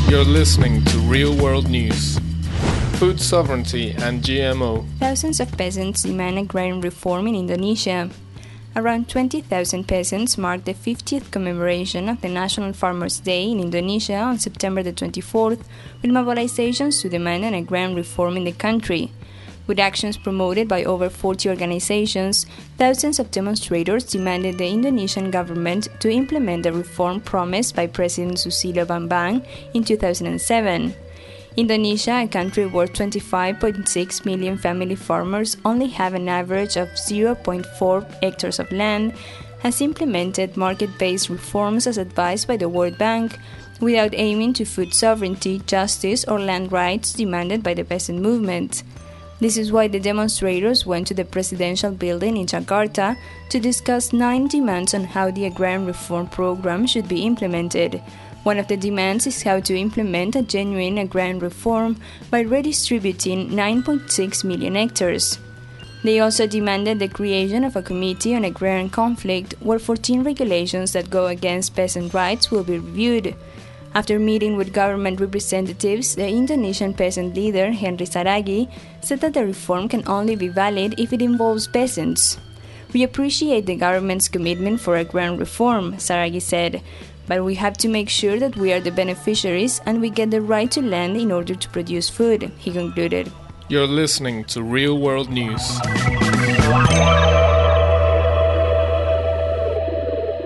You're listening to Real World News. Food sovereignty and GMO. Thousands of peasants demand agrarian reform in Indonesia. Around 20,000 peasants marked the 50th commemoration of the National Farmers' Day in Indonesia on September the 24th, with mobilizations to demand an agrarian reform in the country. With actions promoted by over 40 organizations, thousands of demonstrators demanded the Indonesian government to implement the reform promised by President Susilo Bambang in 2007. Indonesia, a country where 25.6 million family farmers only have an average of 0.4 hectares of land, has implemented market-based reforms as advised by the World Bank, without aiming to food sovereignty, justice, or land rights demanded by the peasant movement. This is why the demonstrators went to the presidential building in Jakarta to discuss 9 demands on how the agrarian reform program should be implemented. One of the demands is how to implement a genuine agrarian reform by redistributing 9.6 million hectares. They also demanded the creation of a committee on agrarian conflict where 14 regulations that go against peasant rights will be reviewed. After meeting with government representatives, the Indonesian peasant leader, Henry Saragi, said that the reform can only be valid if it involves peasants. "We appreciate the government's commitment for agrarian reform," Saragi said, "but we have to make sure that we are the beneficiaries and we get the right to land in order to produce food," he concluded. You're listening to Real World News.